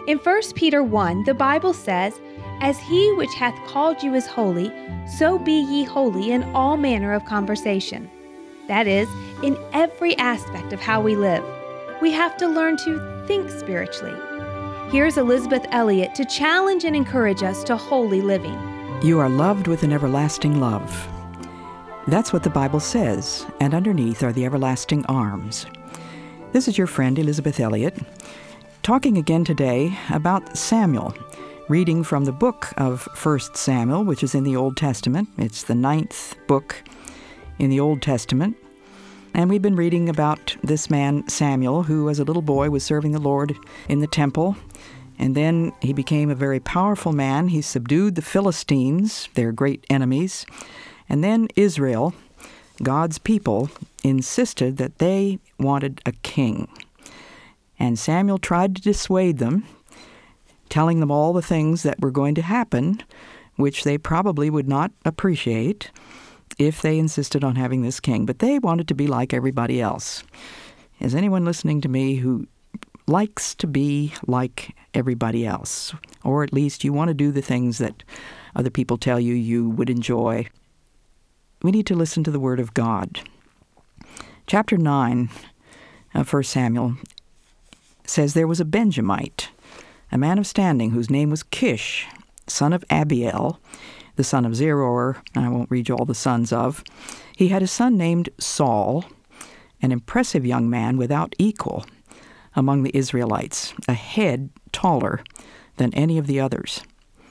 In 1 Peter 1, the Bible says, "As he which hath called you is holy, so be ye holy in all manner of conversation." That is, in every aspect of how we live. We have to learn to think spiritually. Here's Elizabeth Elliot to challenge and encourage us to holy living. You are loved with an everlasting love. That's what the Bible says, and underneath are the everlasting arms. This is your friend Elizabeth Elliot, talking again today about Samuel, reading from the book of 1 Samuel, which is in the Old Testament. It's the 9th book in the Old Testament. And we've been reading about this man, Samuel, who as a little boy was serving the Lord in the temple. And then he became a very powerful man. He subdued the Philistines, their great enemies. And then Israel, God's people, insisted that they wanted a king. And Samuel tried to dissuade them, telling them all the things that were going to happen, which they probably would not appreciate if they insisted on having this king. But they wanted to be like everybody else. Is anyone listening to me who likes to be like everybody else? Or at least you want to do the things that other people tell you you would enjoy? We need to listen to the Word of God. Chapter 9 of 1 Samuel says, "There was a Benjamite, a man of standing, whose name was Kish, son of Abiel, the son of Zeror." I won't read you all the sons of. He had a son named Saul, an impressive young man without equal among the Israelites, a head taller than any of the others.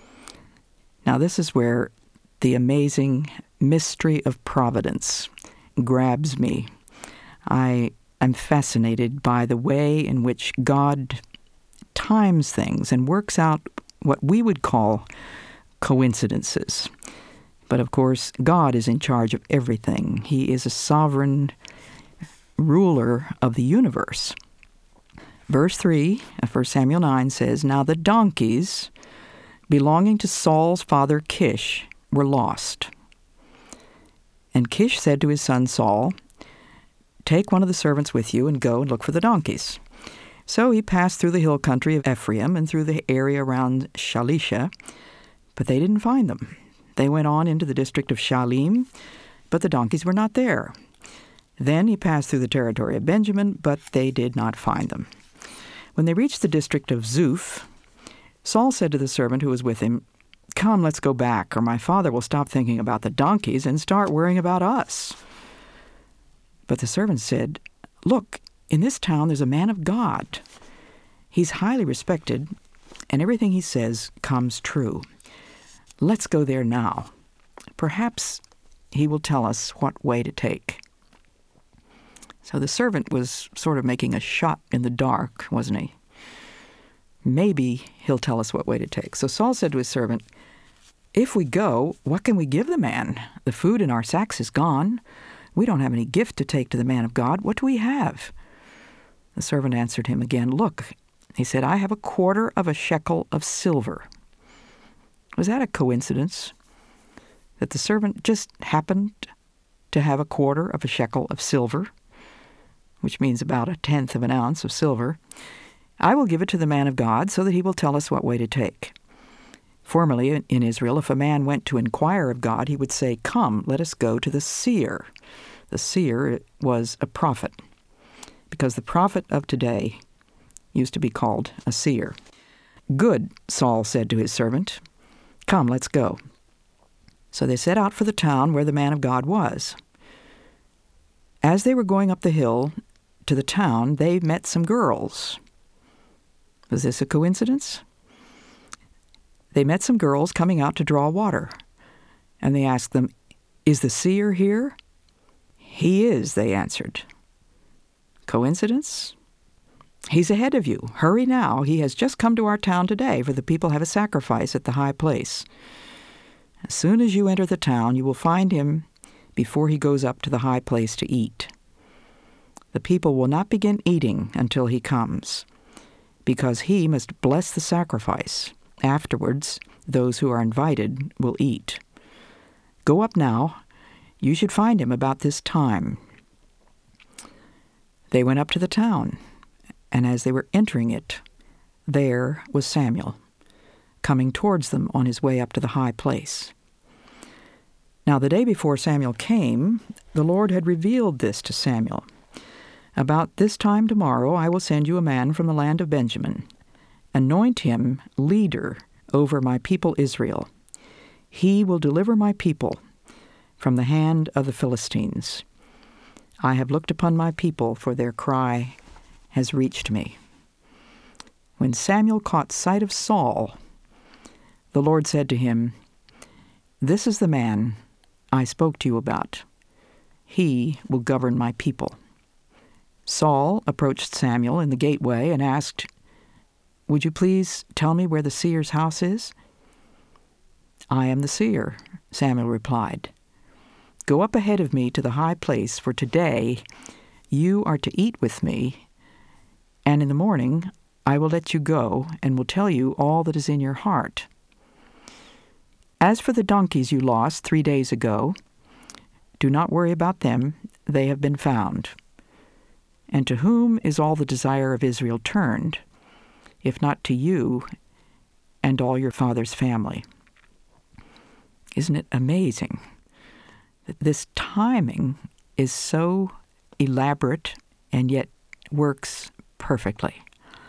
Now this is where the amazing mystery of providence grabs me. I am fascinated by the way in which God times things and works out what we would call coincidences. But of course, God is in charge of everything. He is a sovereign ruler of the universe. Verse 3 of 1 Samuel 9 says, "Now the donkeys belonging to Saul's father Kish were lost. And Kish said to his son Saul, 'Take one of the servants with you and go and look for the donkeys.' So he passed through the hill country of Ephraim and through the area around Shalisha, but they didn't find them. They went on into the district of Shalim, but the donkeys were not there. Then he passed through the territory of Benjamin, but they did not find them. When they reached the district of Zuph, Saul said to the servant who was with him, 'Come, let's go back, or my father will stop thinking about the donkeys and start worrying about us.' But the servant said, 'Look, in this town there's a man of God. He's highly respected, and everything he says comes true. Let's go there now. Perhaps he will tell us what way to take.' So the servant was sort of making a shot in the dark, wasn't he? Maybe he'll tell us what way to take. So Saul said to his servant, 'If we go, what can we give the man? The food in our sacks is gone. We don't have any gift to take to the man of God. What do we have?' The servant answered him again, 'Look,' he said, 'I have 1/4 of a shekel of silver.'" Was that a coincidence? That the servant just happened to have 1/4 of a shekel of silver, which means about 1/10 of an ounce of silver? "I will give it to the man of God so that he will tell us what way to take." Formerly in Israel, if a man went to inquire of God, he would say, "Come, let us go to the seer." The seer was a prophet, because the prophet of today used to be called a seer. "Good," Saul said to his servant. "Come, let's go." So they set out for the town where the man of God was. As they were going up the hill to the town, they met some girls. Was this a coincidence? They met some girls coming out to draw water, and they asked them, "Is the seer here?" "He is," they answered. Coincidence? "He's ahead of you. Hurry now. He has just come to our town today, for the people have a sacrifice at the high place. As soon as you enter the town, you will find him before he goes up to the high place to eat. The people will not begin eating until he comes, because he must bless the sacrifice. Afterwards, those who are invited will eat. Go up now. You should find him about this time." They went up to the town, and as they were entering it, there was Samuel, coming towards them on his way up to the high place. Now the day before Samuel came, the Lord had revealed this to Samuel. About this time tomorrow I will send you a man from the land of Benjamin. Anoint him leader over my people Israel. He will deliver my people from the hand of the Philistines. I have looked upon my people, for their cry has reached me. When Samuel caught sight of Saul, the Lord said to him, This is the man I spoke to you about. He will govern my people. Saul approached Samuel in the gateway and asked, Would you please tell me where the seer's house is? I am the seer, Samuel replied. Go up ahead of me to the high place, for today you are to eat with me, and in the morning I will let you go and will tell you all that is in your heart. As for the donkeys you lost 3 days ago, do not worry about them, they have been found. And to whom is all the desire of Israel turned, if not to you and all your father's family? Isn't it amazing that this timing is so elaborate and yet works perfectly?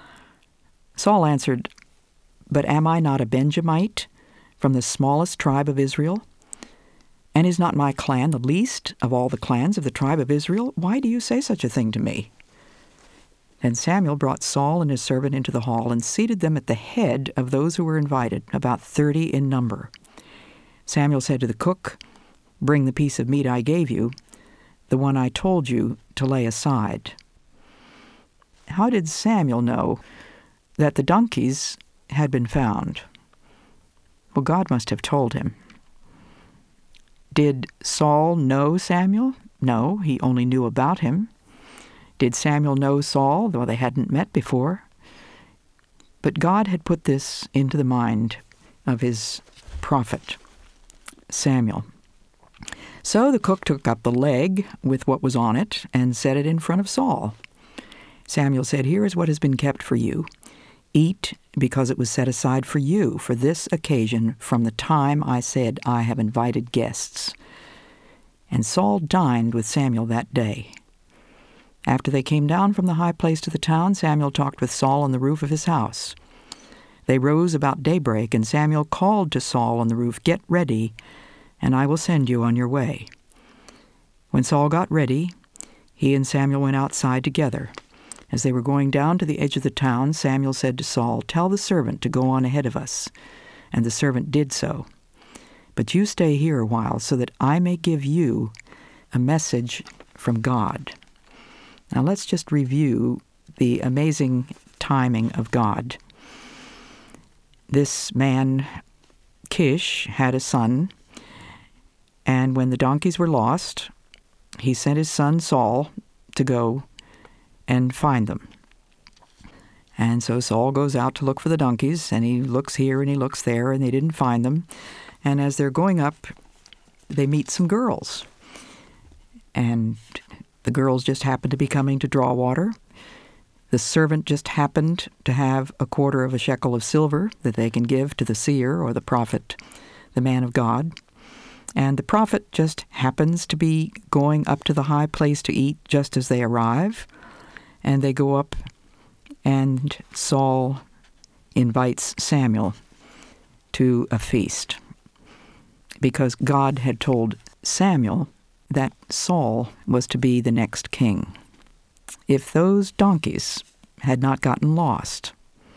Saul answered, But am I not a Benjamite from the smallest tribe of Israel? And is not my clan the least of all the clans of the tribe of Israel? Why do you say such a thing to me? Then Samuel brought Saul and his servant into the hall and seated them at the head of those who were invited, about 30 in number. Samuel said to the cook, Bring the piece of meat I gave you, the one I told you to lay aside. How did Samuel know that the donkeys had been found? Well, God must have told him. Did Saul know Samuel? No, he only knew about him. Did Samuel know Saul, though they hadn't met before? But God had put this into the mind of his prophet, Samuel. So the cook took up the leg with what was on it and set it in front of Saul. Samuel said, Here is what has been kept for you. Eat, because it was set aside for you for this occasion from the time I said I have invited guests. And Saul dined with Samuel that day. After they came down from the high place to the town, Samuel talked with Saul on the roof of his house. They rose about daybreak, and Samuel called to Saul on the roof, Get ready, and I will send you on your way. When Saul got ready, he and Samuel went outside together. As they were going down to the edge of the town, Samuel said to Saul, Tell the servant to go on ahead of us. And the servant did so. But you stay here a while, so that I may give you a message from God. Now let's just review the amazing timing of God. This man, Kish, had a son, and when the donkeys were lost, he sent his son Saul to go and find them. And so Saul goes out to look for the donkeys, and he looks here and he looks there, and they didn't find them. And as they're going up, they meet some girls. And the girls just happened to be coming to draw water. The servant just happened to have a quarter of a shekel of silver that they can give to the seer or the prophet, the man of God. And the prophet just happens to be going up to the high place to eat just as they arrive. And they go up, and Saul invites Samuel to a feast, because God had told Samuel that Saul was to be the next king. If those donkeys had not gotten lost,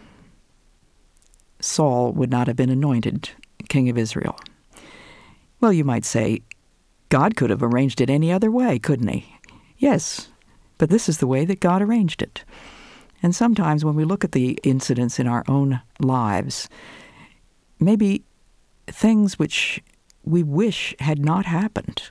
Saul would not have been anointed king of Israel. Well, you might say, God could have arranged it any other way, couldn't he? Yes, but this is the way that God arranged it. And sometimes when we look at the incidents in our own lives, maybe things which we wish had not happened,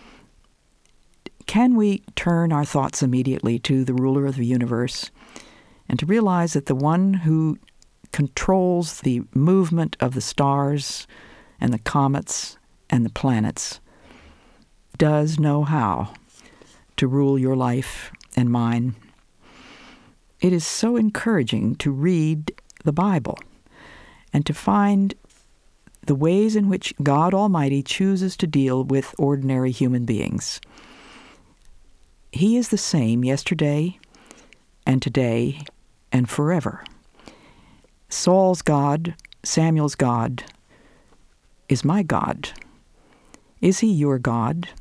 can we turn our thoughts immediately to the ruler of the universe and to realize that the one who controls the movement of the stars and the comets and the planets does know how to rule your life and mine? It is so encouraging to read the Bible and to find the ways in which God Almighty chooses to deal with ordinary human beings. He is the same yesterday and today and forever. Saul's God, Samuel's God, is my God. Is he your God?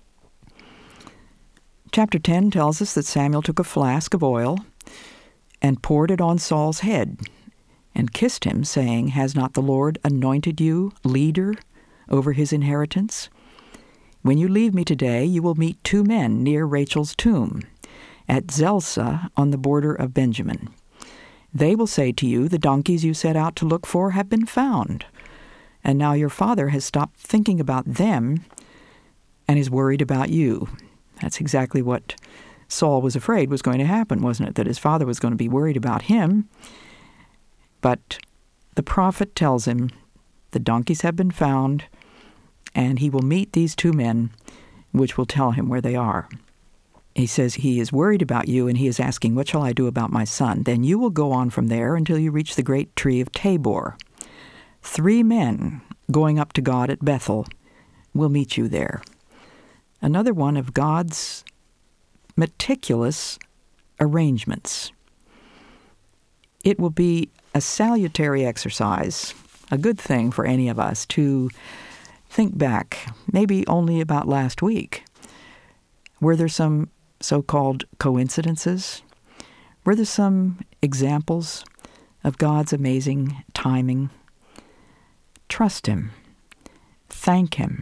Chapter 10 tells us that Samuel took a flask of oil and poured it on Saul's head and kissed him, saying, "Has not the Lord anointed you leader over his inheritance? When you leave me today, you will meet 2 men near Rachel's tomb at Zelzah on the border of Benjamin. They will say to you, 'The donkeys you set out to look for have been found.' And now your father has stopped thinking about them and is worried about you." That's exactly what Saul was afraid was going to happen, wasn't it? That his father was going to be worried about him. But the prophet tells him the donkeys have been found, and he will meet these 2 men, which will tell him where they are. He says he is worried about you, and he is asking, "What shall I do about my son?" Then you will go on from there until you reach the great tree of Tabor. 3 men going up to God at Bethel will meet you there. Another one of God's meticulous arrangements. It will be a salutary exercise, a good thing for any of us to think back, maybe only about last week. Were there some so-called coincidences? Were there some examples of God's amazing timing? Trust Him. Thank Him.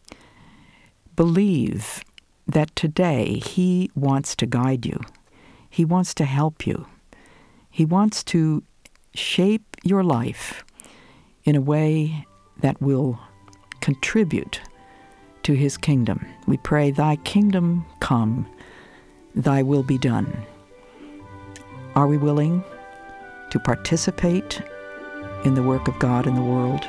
Believe that today He wants to guide you. He wants to help you. He wants to shape your life in a way that will contribute to His kingdom. We pray, "Thy kingdom come, Thy will be done." Are we willing to participate in the work of God in the world?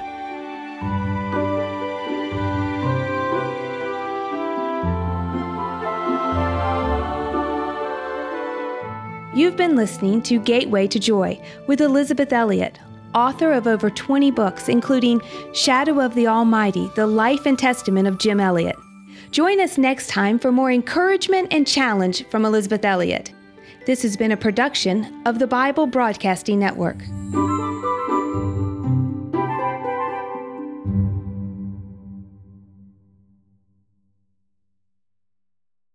You've been listening to Gateway to Joy with Elizabeth Elliot, author of over 20 books, including Shadow of the Almighty, The Life and Testament of Jim Elliot. Join us next time for more encouragement and challenge from Elizabeth Elliot. This has been a production of the Bible Broadcasting Network.